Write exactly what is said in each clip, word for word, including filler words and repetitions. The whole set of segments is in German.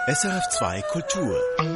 S R F zwei Kultur.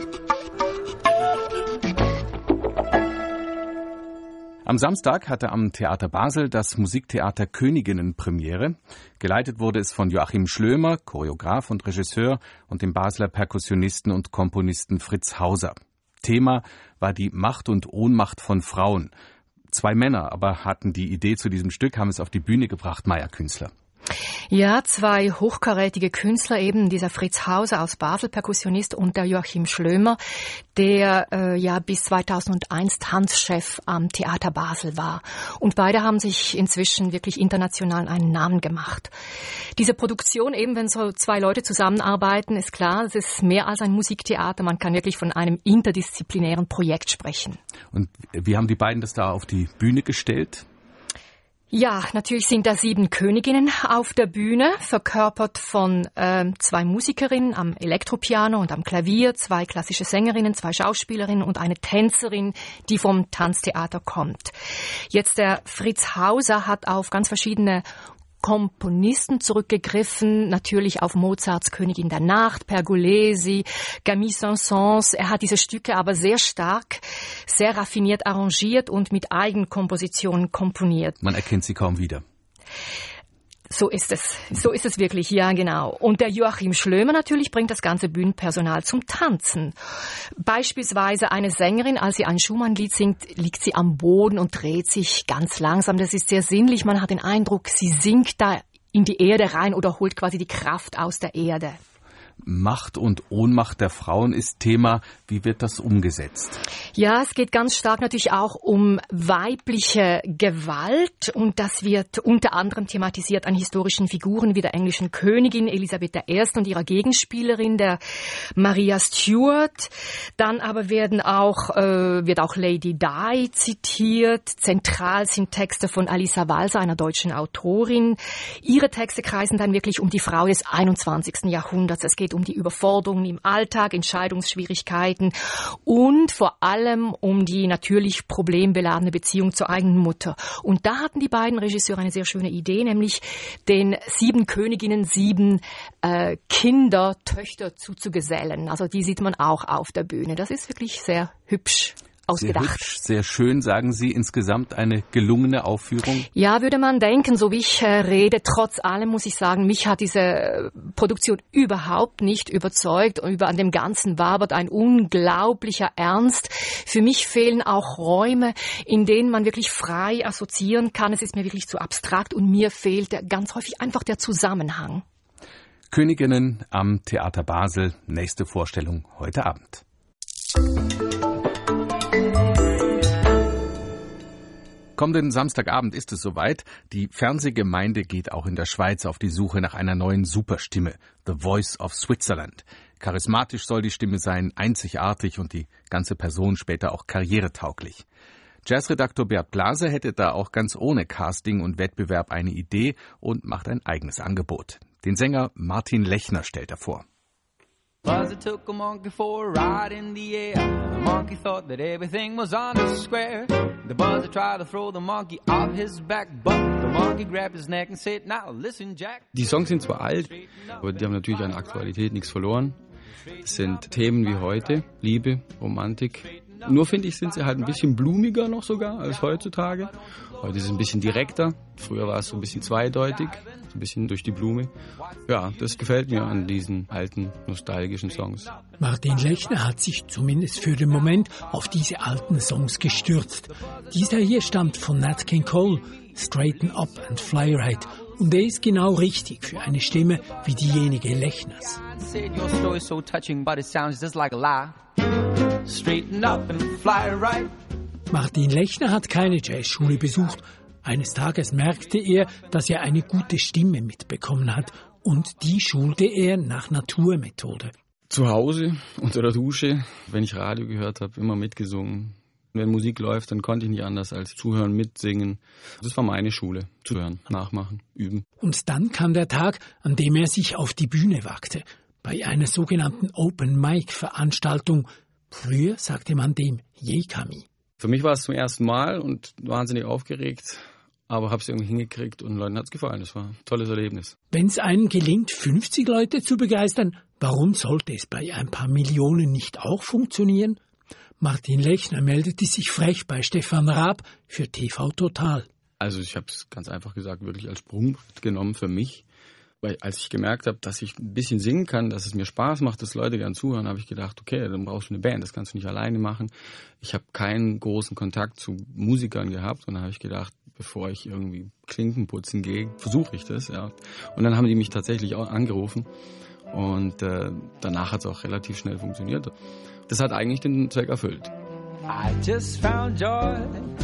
Am Samstag hatte am Theater Basel das Musiktheater Königinnen Premiere. Geleitet wurde es von Joachim Schlömer, Choreograf und Regisseur, und dem Basler Perkussionisten und Komponisten Fritz Hauser. Thema war die Macht und Ohnmacht von Frauen. Zwei Männer aber hatten die Idee zu diesem Stück, haben es auf die Bühne gebracht. Maja Künzler. Ja, zwei hochkarätige Künstler, eben dieser Fritz Hauser aus Basel, Perkussionist, und der Joachim Schlömer, der äh, ja bis zweitausendeins Tanzchef am Theater Basel war. Und beide haben sich inzwischen wirklich international einen Namen gemacht. Diese Produktion, eben wenn so zwei Leute zusammenarbeiten, ist klar, es ist mehr als ein Musiktheater. Man kann wirklich von einem interdisziplinären Projekt sprechen. Und wie haben die beiden das da auf die Bühne gestellt? Ja, natürlich sind da sieben Königinnen auf der Bühne, verkörpert von äh, zwei Musikerinnen am Elektropiano und am Klavier, zwei klassische Sängerinnen, zwei Schauspielerinnen und eine Tänzerin, die vom Tanztheater kommt. Jetzt der Fritz Hauser hat auf ganz verschiedene Komponisten zurückgegriffen, natürlich auf Mozarts Königin der Nacht, Pergolesi, Camille Saint-Saëns. Er hat diese Stücke aber sehr stark, sehr raffiniert arrangiert und mit Eigenkompositionen komponiert. Man erkennt sie kaum wieder. So ist es. So ist es wirklich, ja genau. Und der Joachim Schlömer natürlich bringt das ganze Bühnenpersonal zum Tanzen. Beispielsweise eine Sängerin, als sie ein Schumann-Lied singt, liegt sie am Boden und dreht sich ganz langsam. Das ist sehr sinnlich. Man hat den Eindruck, sie sinkt da in die Erde rein oder holt quasi die Kraft aus der Erde. Macht und Ohnmacht der Frauen ist Thema. Wie wird das umgesetzt? Ja, es geht ganz stark natürlich auch um weibliche Gewalt, und das wird unter anderem thematisiert an historischen Figuren wie der englischen Königin Elisabeth der Erste und ihrer Gegenspielerin, der Maria Stuart. Dann aber werden auch, äh, wird auch Lady Di zitiert. Zentral sind Texte von Alisa Walser, einer deutschen Autorin. Ihre Texte kreisen dann wirklich um die Frau des einundzwanzigsten Jahrhunderts. Es geht um die Überforderungen im Alltag, Entscheidungsschwierigkeiten und vor allem um die natürlich problembeladene Beziehung zur eigenen Mutter. Und da hatten die beiden Regisseure eine sehr schöne Idee, nämlich den sieben Königinnen sieben äh, Kinder, Töchter zuzugesellen. Also die sieht man auch auf der Bühne. Das ist wirklich sehr hübsch ausgedacht. Sehr hübsch, sehr schön, sagen Sie. Insgesamt eine gelungene Aufführung? Ja, würde man denken, so wie ich äh, rede. Trotz allem muss ich sagen, mich hat diese äh, Produktion überhaupt nicht überzeugt. Und über an dem Ganzen wabert ein unglaublicher Ernst. Für mich fehlen auch Räume, in denen man wirklich frei assoziieren kann. Es ist mir wirklich zu abstrakt und mir fehlt der, ganz häufig einfach der Zusammenhang. Königinnen am Theater Basel. Nächste Vorstellung heute Abend. Kommenden Samstagabend ist es soweit. Die Fernsehgemeinde geht auch in der Schweiz auf die Suche nach einer neuen Superstimme. The Voice of Switzerland. Charismatisch soll die Stimme sein, einzigartig und die ganze Person später auch karrieretauglich. Jazzredaktor Bert Blase hätte da auch ganz ohne Casting und Wettbewerb eine Idee und macht ein eigenes Angebot. Den Sänger Martin Lechner stellt er vor. Buzzer took a monkey for a ride in the air. The monkey thought that everything was on the square. The buzzer tried to throw the monkey off his back, but the monkey grabbed his neck and said, "Now listen, Jack." Die Songs sind zwar alt, aber die haben natürlich an Aktualität nichts verloren. Es sind Themen wie heute, Liebe, Romantik. Nur finde ich, sind sie halt ein bisschen blumiger noch sogar als heutzutage. Heute ist es ein bisschen direkter. Früher war es so ein bisschen zweideutig, so ein bisschen durch die Blume. Ja, das gefällt mir an diesen alten, nostalgischen Songs. Martin Lechner hat sich zumindest für den Moment auf diese alten Songs gestürzt. Dieser hier stammt von Nat King Cole, Straighten Up and Fly Right. Und er ist genau richtig für eine Stimme wie diejenige Lechners. Martin Lechner hat keine Jazzschule besucht. Eines Tages merkte er, dass er eine gute Stimme mitbekommen hat, und die schulte er nach Naturmethode. Zu Hause, unter der Dusche, wenn ich Radio gehört habe, immer mitgesungen. Wenn Musik läuft, dann konnte ich nicht anders als zuhören, mitsingen. Das war meine Schule. Zuhören, nachmachen, üben. Und dann kam der Tag, an dem er sich auf die Bühne wagte. Bei einer sogenannten Open-Mic-Veranstaltung. Früher sagte man dem Jekami. Für mich war es zum ersten Mal und wahnsinnig aufgeregt. aber habe es irgendwie hingekriegt und Leuten hat es gefallen. Das war ein tolles Erlebnis. Wenn es einem gelingt, fünfzig Leute zu begeistern, warum sollte es bei ein paar Millionen nicht auch funktionieren? Martin Lechner meldete sich frech bei Stefan Raab für T V Total. Also ich habe es ganz einfach gesagt wirklich als Sprungbrett genommen für mich. Weil als ich gemerkt habe, dass ich ein bisschen singen kann, dass es mir Spaß macht, dass Leute gern zuhören, habe ich gedacht, okay, dann brauchst du eine Band, das kannst du nicht alleine machen. Ich habe keinen großen Kontakt zu Musikern gehabt und dann habe ich gedacht, bevor ich irgendwie Klinken putzen gehe, versuche ich das. Ja. Und dann haben die mich tatsächlich auch angerufen und äh, danach hat es auch relativ schnell funktioniert. Das hat eigentlich den Zweck erfüllt. I just found joy.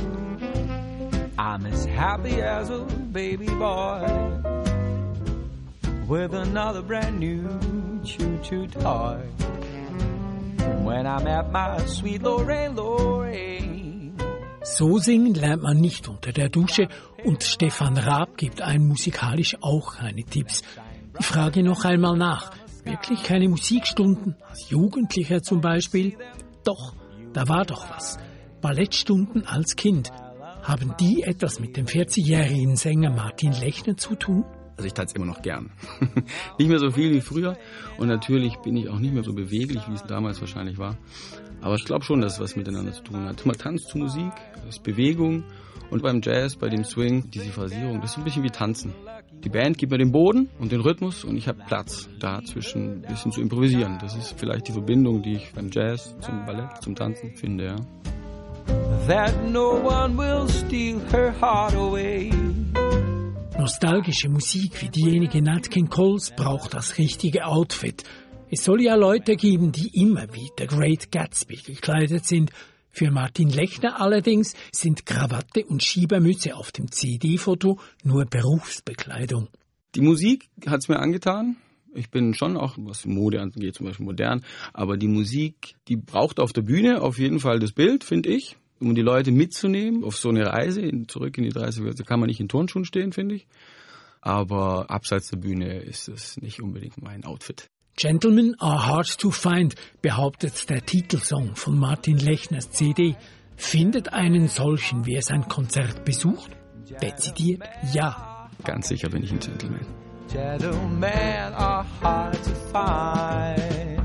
I'm as happy as a baby boy. With another brand new choo-choo toy. When I met my sweet Lorraine, Lorraine. So singen lernt man nicht unter der Dusche und Stefan Raab gibt einem musikalisch auch keine Tipps. Ich frage noch einmal nach. Wirklich keine Musikstunden? Als Jugendlicher zum Beispiel? Doch, da war doch was. Ballettstunden als Kind. Haben die etwas mit dem vierzigjährigen Sänger Martin Lechner zu tun? Also ich tat es immer noch gern. Nicht mehr so viel wie früher und natürlich bin ich auch nicht mehr so beweglich, wie es damals wahrscheinlich war. Aber ich glaube schon, dass es was miteinander zu tun hat. Man tanzt zu Musik, das ist Bewegung und beim Jazz, bei dem Swing, diese Phrasierung, das ist ein bisschen wie Tanzen. Die Band gibt mir den Boden und den Rhythmus und ich habe Platz, dazwischen ein bisschen zu improvisieren. Das ist vielleicht die Verbindung, die ich beim Jazz zum Ballett, zum Tanzen finde, ja. That no one will steal her heart away. Nostalgische Musik wie diejenige Nat King Coles braucht das richtige Outfit. Es soll ja Leute geben, die immer wie The Great Gatsby gekleidet sind. Für Martin Lechner allerdings sind Krawatte und Schiebermütze auf dem C D-Foto nur Berufsbekleidung. Die Musik hat es mir angetan. Ich bin schon auch, was Mode angeht, zum Beispiel modern. Aber die Musik, die braucht auf der Bühne auf jeden Fall das Bild, finde ich. Um die Leute mitzunehmen auf so eine Reise in, zurück in die dreißiger. Da kann man nicht in Turnschuhen stehen, finde ich. Aber abseits der Bühne ist es nicht unbedingt mein Outfit. Gentlemen are hard to find, behauptet der Titelsong von Martin Lechners C D. Findet einen solchen, wie er sein Konzert besucht? Dezidiert ja. Ganz sicher bin ich ein Gentleman. Gentlemen are hard to find.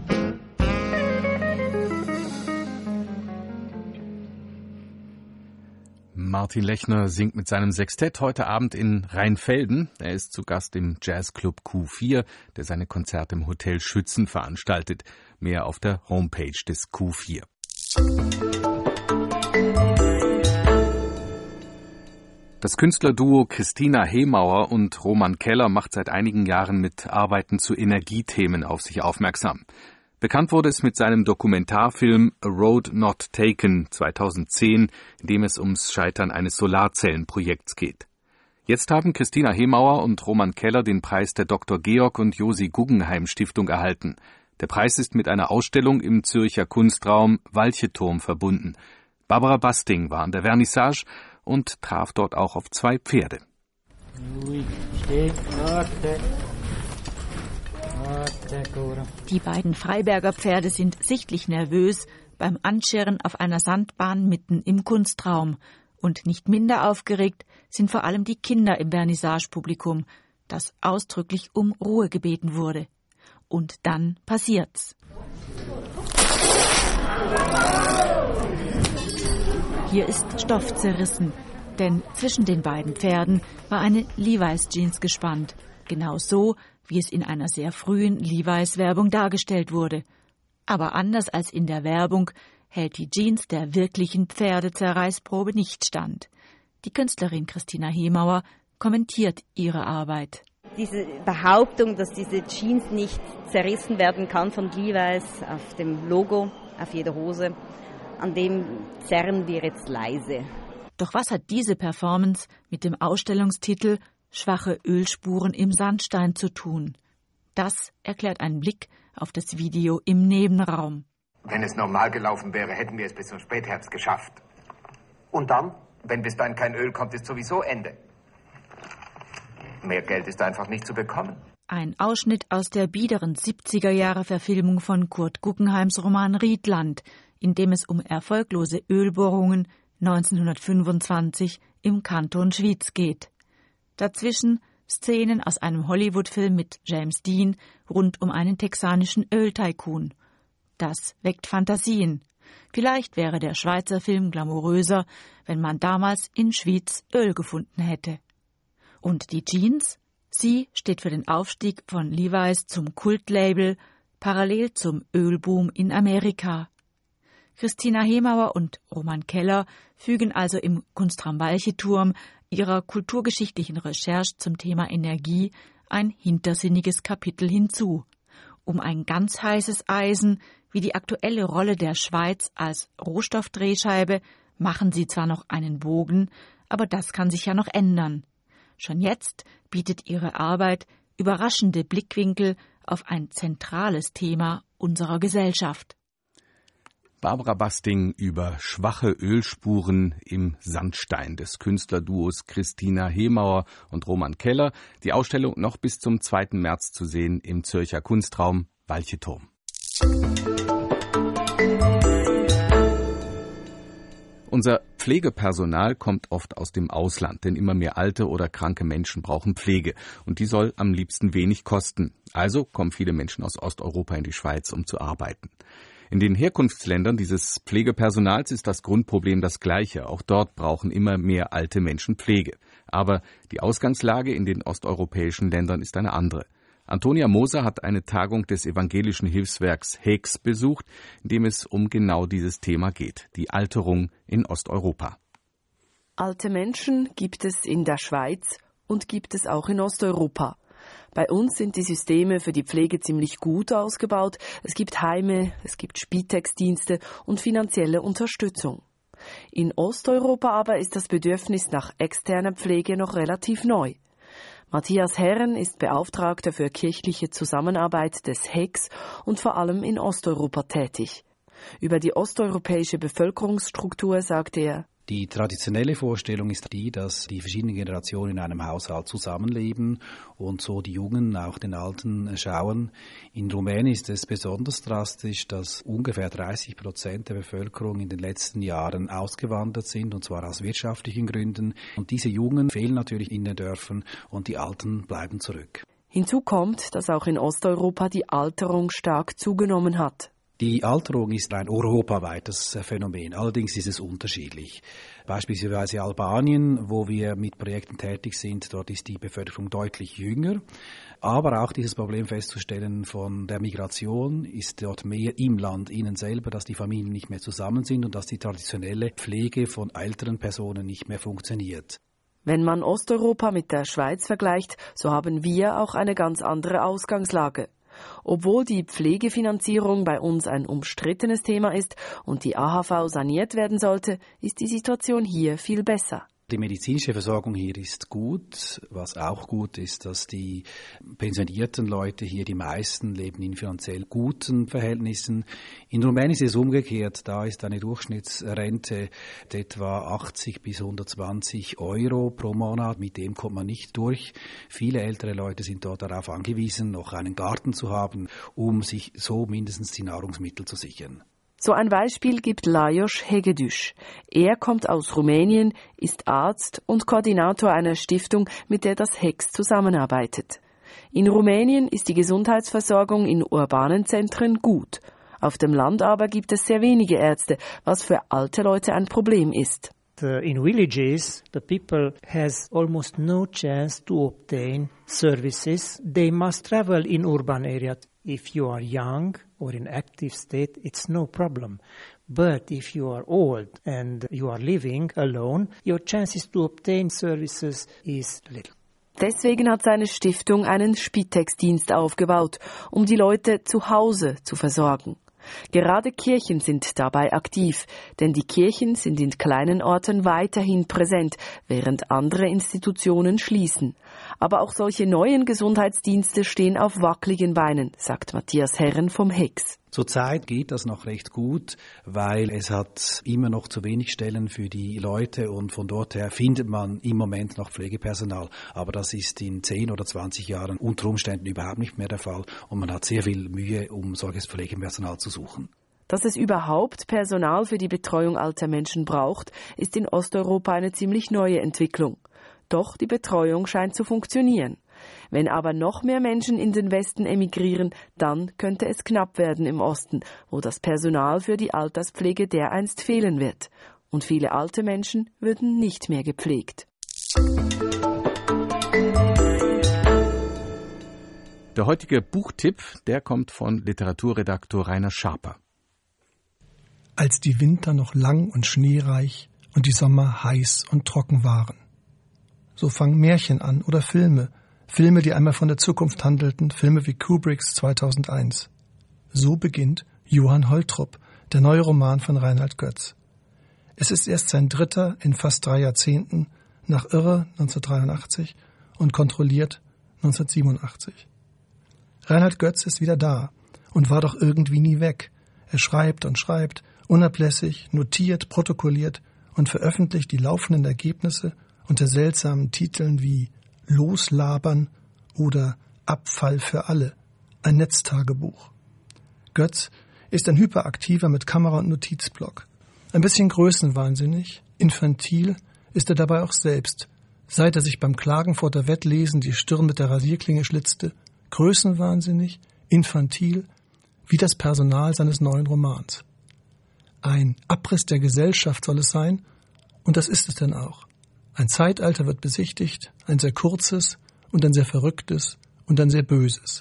Martin Lechner singt mit seinem Sextett heute Abend in Rheinfelden. Er ist zu Gast im Jazzclub Q vier, der seine Konzerte im Hotel Schützen veranstaltet. Mehr auf der Homepage des Q vier. Das Künstlerduo Christina Hemauer und Roman Keller macht seit einigen Jahren mit Arbeiten zu Energiethemen auf sich aufmerksam. Bekannt wurde es mit seinem Dokumentarfilm A Road Not Taken zweitausendzehn, in dem es ums Scheitern eines Solarzellenprojekts geht. Jetzt haben Christina Hemauer und Roman Keller den Preis der Doktor Georg und Josi Guggenheim Stiftung erhalten. Der Preis ist mit einer Ausstellung im Zürcher Kunstraum Walcheturm verbunden. Barbara Basting war an der Vernissage und traf dort auch auf zwei Pferde. Die beiden Freiberger Pferde sind sichtlich nervös beim Anscheren auf einer Sandbahn mitten im Kunstraum. Und nicht minder aufgeregt sind vor allem die Kinder im Vernissagepublikum, das ausdrücklich um Ruhe gebeten wurde. Und dann passiert's. Hier ist Stoff zerrissen, denn zwischen den beiden Pferden war eine Levi's Jeans gespannt. Genau so, wie es in einer sehr frühen Levi's-Werbung dargestellt wurde. Aber anders als in der Werbung hält die Jeans der wirklichen Pferdezerreißprobe nicht stand. Die Künstlerin Christina Hemauer kommentiert ihre Arbeit. Diese Behauptung, dass diese Jeans nicht zerrissen werden kann von Levi's auf dem Logo, auf jeder Hose, an dem zerren wir jetzt leise. Doch was hat diese Performance mit dem Ausstellungstitel Schwache Ölspuren im Sandstein zu tun? Das erklärt ein Blick auf das Video im Nebenraum. Wenn es normal gelaufen wäre, hätten wir es bis zum Spätherbst geschafft. Und dann? Wenn bis dahin kein Öl kommt, ist sowieso Ende. Mehr Geld ist einfach nicht zu bekommen. Ein Ausschnitt aus der biederen siebziger-Jahre-Verfilmung von Kurt Guggenheims Roman Riedland, in dem es um erfolglose Ölbohrungen neunzehnhundertfünfundzwanzig im Kanton Schwyz geht. Dazwischen Szenen aus einem Hollywood-Film mit James Dean rund um einen texanischen Öltycoon. Das weckt Fantasien. Vielleicht wäre der Schweizer Film glamouröser, wenn man damals in Schwyz Öl gefunden hätte. Und die Jeans? Sie steht für den Aufstieg von Levi's zum Kultlabel, parallel zum Ölboom in Amerika. Christina Hemauer und Roman Keller fügen also im Kunstraum Walcheturm ihrer kulturgeschichtlichen Recherche zum Thema Energie ein hintersinniges Kapitel hinzu. Um ein ganz heißes Eisen wie die aktuelle Rolle der Schweiz als Rohstoffdrehscheibe machen sie zwar noch einen Bogen, aber das kann sich ja noch ändern. Schon jetzt bietet ihre Arbeit überraschende Blickwinkel auf ein zentrales Thema unserer Gesellschaft. Barbara Basting über schwache Ölspuren im Sandstein des Künstlerduos Christina Hemauer und Roman Keller. Die Ausstellung noch bis zum zweiten März zu sehen im Zürcher Kunstraum Walcheturm. Unser Pflegepersonal kommt oft aus dem Ausland, denn immer mehr alte oder kranke Menschen brauchen Pflege. Und die soll am liebsten wenig kosten. Also kommen viele Menschen aus Osteuropa in die Schweiz, um zu arbeiten. In den Herkunftsländern dieses Pflegepersonals ist das Grundproblem das gleiche. Auch dort brauchen immer mehr alte Menschen Pflege. Aber die Ausgangslage in den osteuropäischen Ländern ist eine andere. Antonia Moser hat eine Tagung des evangelischen Hilfswerks H E X besucht, in dem es um genau dieses Thema geht, die Alterung in Osteuropa. Alte Menschen gibt es in der Schweiz und gibt es auch in Osteuropa. Bei uns sind die Systeme für die Pflege ziemlich gut ausgebaut. Es gibt Heime, es gibt Spitex-Dienste und finanzielle Unterstützung. In Osteuropa aber ist das Bedürfnis nach externer Pflege noch relativ neu. Matthias Herren ist Beauftragter für kirchliche Zusammenarbeit des H E X und vor allem in Osteuropa tätig. Über die osteuropäische Bevölkerungsstruktur sagt er: Die traditionelle Vorstellung ist die, dass die verschiedenen Generationen in einem Haushalt zusammenleben und so die Jungen auch den Alten schauen. In Rumänien ist es besonders drastisch, dass ungefähr dreißig Prozent der Bevölkerung in den letzten Jahren ausgewandert sind, und zwar aus wirtschaftlichen Gründen. Und diese Jungen fehlen natürlich in den Dörfern und die Alten bleiben zurück. Hinzu kommt, dass auch in Osteuropa die Alterung stark zugenommen hat. Die Alterung ist ein europaweites Phänomen, allerdings ist es unterschiedlich. Beispielsweise Albanien, wo wir mit Projekten tätig sind, dort ist die Bevölkerung deutlich jünger. Aber auch dieses Problem festzustellen von der Migration ist dort mehr im Land innen selber, dass die Familien nicht mehr zusammen sind und dass die traditionelle Pflege von älteren Personen nicht mehr funktioniert. Wenn man Osteuropa mit der Schweiz vergleicht, so haben wir auch eine ganz andere Ausgangslage. Obwohl die Pflegefinanzierung bei uns ein umstrittenes Thema ist und die A H V saniert werden sollte, ist die Situation hier viel besser. Die medizinische Versorgung hier ist gut. Was auch gut ist, dass die pensionierten Leute hier, die meisten, leben in finanziell guten Verhältnissen. In Rumänien ist es umgekehrt. Da ist eine Durchschnittsrente etwa achtzig bis hundertzwanzig Euro pro Monat. Mit dem kommt man nicht durch. Viele ältere Leute sind dort darauf angewiesen, noch einen Garten zu haben, um sich so mindestens die Nahrungsmittel zu sichern. So ein Beispiel gibt Lajos Hegedüsch. Er kommt aus Rumänien, ist Arzt und Koordinator einer Stiftung, mit der das H E X zusammenarbeitet. In Rumänien ist die Gesundheitsversorgung in urbanen Zentren gut. Auf dem Land aber gibt es sehr wenige Ärzte, was für alte Leute ein Problem ist. In villages, the people has almost no chance to obtain services. They must travel in urban areas. If you are young or in active state, it's no problem. But if you are old and you are living alone, your chances to obtain services is little. Deswegen hat seine Stiftung einen Spitex-Dienst aufgebaut, um die Leute zu Hause zu versorgen. Gerade Kirchen sind dabei aktiv, denn die Kirchen sind in kleinen Orten weiterhin präsent, während andere Institutionen schließen. Aber auch solche neuen Gesundheitsdienste stehen auf wackeligen Beinen, sagt Matthias Herren vom H E X. Zurzeit geht das noch recht gut, weil es hat immer noch zu wenig Stellen für die Leute und von dort her findet man im Moment noch Pflegepersonal. Aber das ist in zehn oder zwanzig Jahren unter Umständen überhaupt nicht mehr der Fall und man hat sehr viel Mühe, um solches Pflegepersonal zu suchen. Dass es überhaupt Personal für die Betreuung alter Menschen braucht, ist in Osteuropa eine ziemlich neue Entwicklung. Doch die Betreuung scheint zu funktionieren. Wenn aber noch mehr Menschen in den Westen emigrieren, dann könnte es knapp werden im Osten, wo das Personal für die Alterspflege dereinst fehlen wird. Und viele alte Menschen würden nicht mehr gepflegt. Der heutige Buchtipp, der kommt von Literaturredaktor Rainer Schaper. Als die Winter noch lang und schneereich und die Sommer heiß und trocken waren. So fangen Märchen an oder Filme, Filme, die einmal von der Zukunft handelten, Filme wie Kubricks zweitausendeins. So beginnt Johann Holtrop, der neue Roman von Reinhard Götz. Es ist erst sein dritter in fast drei Jahrzehnten, nach Irre neunzehnhundertdreiundachtzig und Kontrolliert neunzehnhundertsiebenundachtzig. Reinhard Götz ist wieder da und war doch irgendwie nie weg. Er schreibt und schreibt, unablässig, notiert, protokolliert und veröffentlicht die laufenden Ergebnisse unter seltsamen Titeln wie Loslabern oder Abfall für alle, ein Netztagebuch. Götz ist ein Hyperaktiver mit Kamera und Notizblock. Ein bisschen größenwahnsinnig, infantil ist er dabei auch selbst, seit er sich beim Klagenfurter Wettlesen die Stirn mit der Rasierklinge schlitzte, größenwahnsinnig, infantil, wie das Personal seines neuen Romans. Ein Abriss der Gesellschaft soll es sein, und das ist es denn auch. Ein Zeitalter wird besichtigt, ein sehr kurzes und ein sehr verrücktes und ein sehr böses.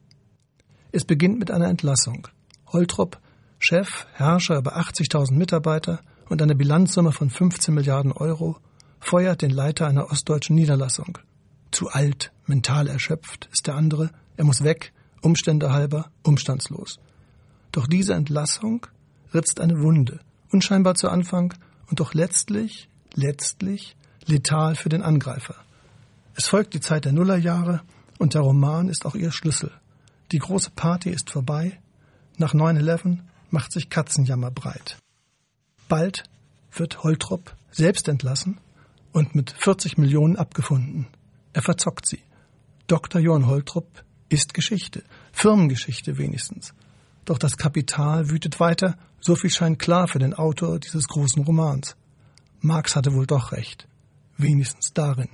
Es beginnt mit einer Entlassung. Holtrop, Chef, Herrscher über achtzigtausend Mitarbeiter und eine Bilanzsumme von fünfzehn Milliarden Euro, feuert den Leiter einer ostdeutschen Niederlassung. Zu alt, mental erschöpft ist der andere, er muss weg, Umstände halber, umstandslos. Doch diese Entlassung ritzt eine Wunde, unscheinbar zu Anfang und doch letztlich, letztlich letal für den Angreifer. Es folgt die Zeit der Nullerjahre und der Roman ist auch ihr Schlüssel. Die große Party ist vorbei, nach neun elf macht sich Katzenjammer breit. Bald wird Holtrop selbst entlassen und mit vierzig Millionen abgefunden. Er verzockt sie. Doktor Johann Holtrop ist Geschichte, Firmengeschichte wenigstens. Doch das Kapital wütet weiter, so viel scheint klar für den Autor dieses großen Romans. Marx hatte wohl doch recht, wenigstens darin.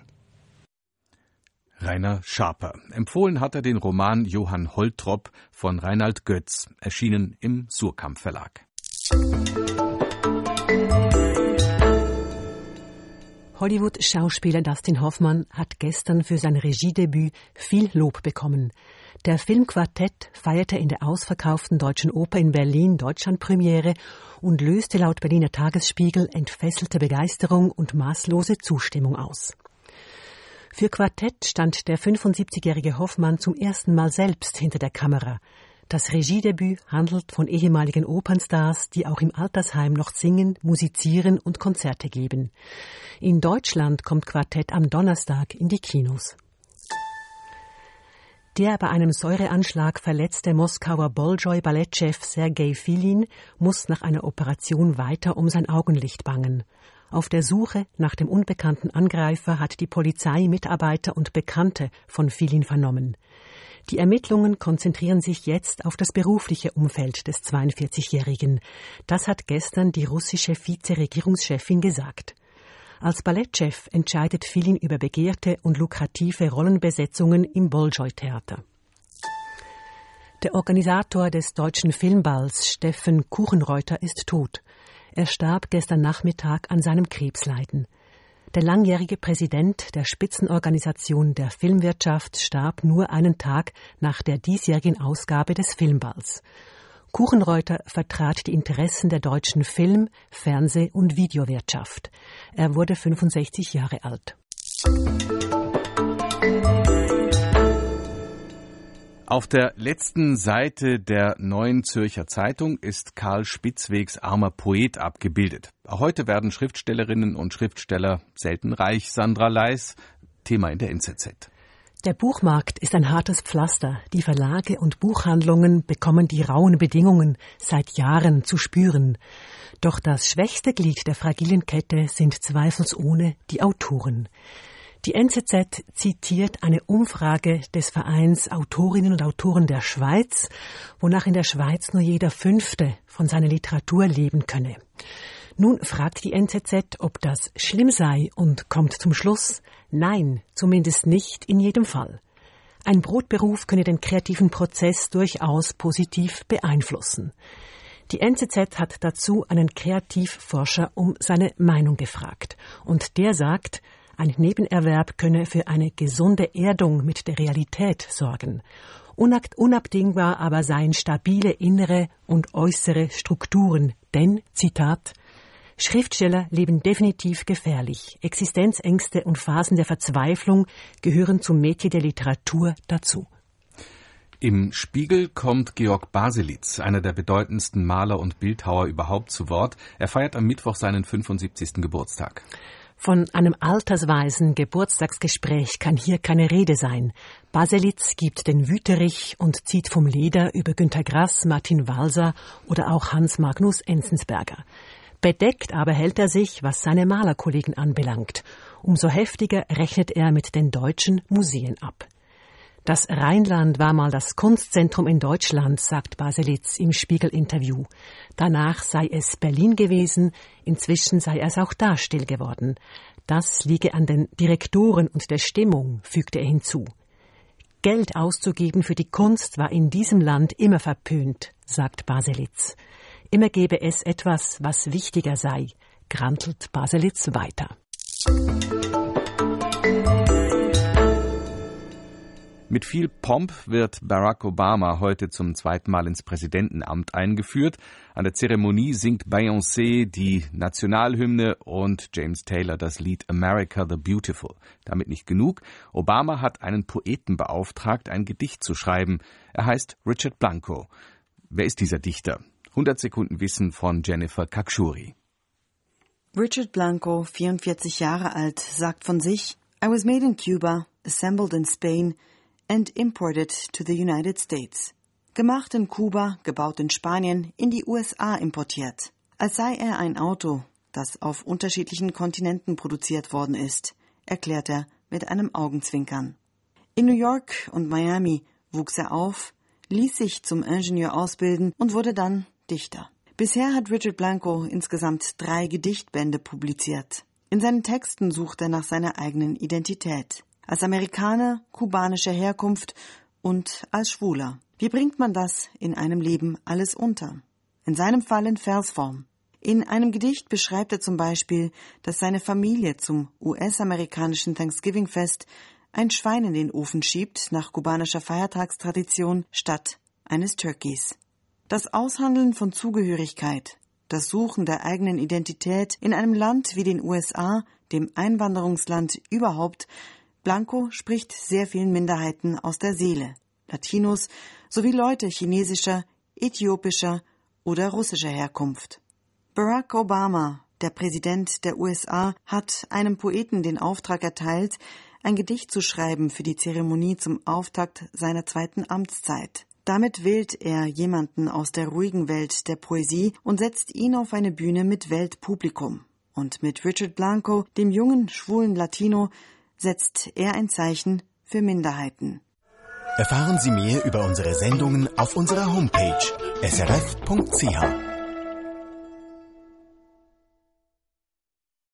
Rainer Schaper. Empfohlen hat er den Roman Johann Holtrop von Reinhard Götz, erschienen im Suhrkamp Verlag. Hollywood-Schauspieler Dustin Hoffmann hat gestern für sein Regiedebüt viel Lob bekommen. Der Film Quartett feierte in der ausverkauften Deutschen Oper in Berlin Deutschlandpremiere und löste laut Berliner Tagesspiegel entfesselte Begeisterung und maßlose Zustimmung aus. Für Quartett stand der fünfundsiebzigjährige Hoffmann zum ersten Mal selbst hinter der Kamera. Das Regiedebüt handelt von ehemaligen Opernstars, die auch im Altersheim noch singen, musizieren und Konzerte geben. In Deutschland kommt Quartett am Donnerstag in die Kinos. Der bei einem Säureanschlag verletzte Moskauer Bolschoi-Ballettchef Sergei Filin muss nach einer Operation weiter um sein Augenlicht bangen. Auf der Suche nach dem unbekannten Angreifer hat die Polizei Mitarbeiter und Bekannte von Filin vernommen. Die Ermittlungen konzentrieren sich jetzt auf das berufliche Umfeld des zweiundvierzigjährigen. Das hat gestern die russische Vizeregierungschefin gesagt. Als Ballettchef entscheidet Filin über begehrte und lukrative Rollenbesetzungen im Bolschoi-Theater. Der Organisator des Deutschen Filmballs, Steffen Kuchenreuter, ist tot. Er starb gestern Nachmittag an seinem Krebsleiden. Der langjährige Präsident der Spitzenorganisation der Filmwirtschaft starb nur einen Tag nach der diesjährigen Ausgabe des Filmballs. Kuchenreuter vertrat die Interessen der deutschen Film-, Fernseh- und Videowirtschaft. Er wurde fünfundsechzig Jahre alt. Auf der letzten Seite der Neuen Zürcher Zeitung ist Karl Spitzwegs Armer Poet abgebildet. Auch heute werden Schriftstellerinnen und Schriftsteller selten reich. Sandra Leis, Thema in der N Z Z. Der Buchmarkt ist ein hartes Pflaster. Die Verlage und Buchhandlungen bekommen die rauen Bedingungen seit Jahren zu spüren. Doch das schwächste Glied der fragilen Kette sind zweifelsohne die Autoren. Die N Z Z zitiert eine Umfrage des Vereins Autorinnen und Autoren der Schweiz, wonach in der Schweiz nur jeder Fünfte von seiner Literatur leben könne. Nun fragt die N Z Z, ob das schlimm sei und kommt zum Schluss, nein, zumindest nicht in jedem Fall. Ein Brotberuf könne den kreativen Prozess durchaus positiv beeinflussen. Die N Z Z hat dazu einen Kreativforscher um seine Meinung gefragt. Und der sagt, ein Nebenerwerb könne für eine gesunde Erdung mit der Realität sorgen. Unabdingbar aber seien stabile innere und äußere Strukturen, denn, Zitat, Schriftsteller leben definitiv gefährlich. Existenzängste und Phasen der Verzweiflung gehören zum Metier der Literatur dazu. Im Spiegel kommt Georg Baselitz, einer der bedeutendsten Maler und Bildhauer überhaupt, zu Wort. Er feiert am Mittwoch seinen fünfundsiebzigsten Geburtstag. Von einem altersweisen Geburtstagsgespräch kann hier keine Rede sein. Baselitz gibt den Wüterich und zieht vom Leder über Günter Grass, Martin Walser oder auch Hans Magnus Enzensberger. Bedeckt aber hält er sich, was seine Malerkollegen anbelangt. Umso heftiger rechnet er mit den deutschen Museen ab. Das Rheinland war mal das Kunstzentrum in Deutschland, sagt Baselitz im Spiegel-Interview. Danach sei es Berlin gewesen, inzwischen sei es auch da still geworden. Das liege an den Direktoren und der Stimmung, fügte er hinzu. Geld auszugeben für die Kunst war in diesem Land immer verpönt, sagt Baselitz. Immer gebe es etwas, was wichtiger sei, grantelt Baselitz weiter. Mit viel Pomp wird Barack Obama heute zum zweiten Mal ins Präsidentenamt eingeführt. An der Zeremonie singt Beyoncé die Nationalhymne und James Taylor das Lied America the Beautiful. Damit nicht genug. Obama hat einen Poeten beauftragt, ein Gedicht zu schreiben. Er heißt Richard Blanco. Wer ist dieser Dichter? hundert Sekunden Wissen von Jennifer Kakshuri. Richard Blanco, vierundvierzig Jahre alt, sagt von sich, I was made in Cuba, assembled in Spain and imported to the United States. Gemacht in Kuba, gebaut in Spanien, in die U S A importiert. Als sei er ein Auto, das auf unterschiedlichen Kontinenten produziert worden ist, erklärt er mit einem Augenzwinkern. In New York und Miami wuchs er auf, ließ sich zum Ingenieur ausbilden und wurde dann Dichter. Bisher hat Richard Blanco insgesamt drei Gedichtbände publiziert. In seinen Texten sucht er nach seiner eigenen Identität. Als Amerikaner kubanischer Herkunft und als Schwuler. Wie bringt man das in einem Leben alles unter? In seinem Fall in Versform. In einem Gedicht beschreibt er zum Beispiel, dass seine Familie zum U S-amerikanischen Thanksgiving-Fest ein Schwein in den Ofen schiebt, nach kubanischer Feiertagstradition, statt eines Turkeys. Das Aushandeln von Zugehörigkeit, das Suchen der eigenen Identität in einem Land wie den U S A, dem Einwanderungsland überhaupt. Blanco spricht sehr vielen Minderheiten aus der Seele, Latinos sowie Leute chinesischer, äthiopischer oder russischer Herkunft. Barack Obama, der Präsident der U S A, hat einem Poeten den Auftrag erteilt, ein Gedicht zu schreiben für die Zeremonie zum Auftakt seiner zweiten Amtszeit. Damit wählt er jemanden aus der ruhigen Welt der Poesie und setzt ihn auf eine Bühne mit Weltpublikum. Und mit Richard Blanco, dem jungen, schwulen Latino, setzt er ein Zeichen für Minderheiten. Erfahren Sie mehr über unsere Sendungen auf unserer Homepage s r f punkt c h.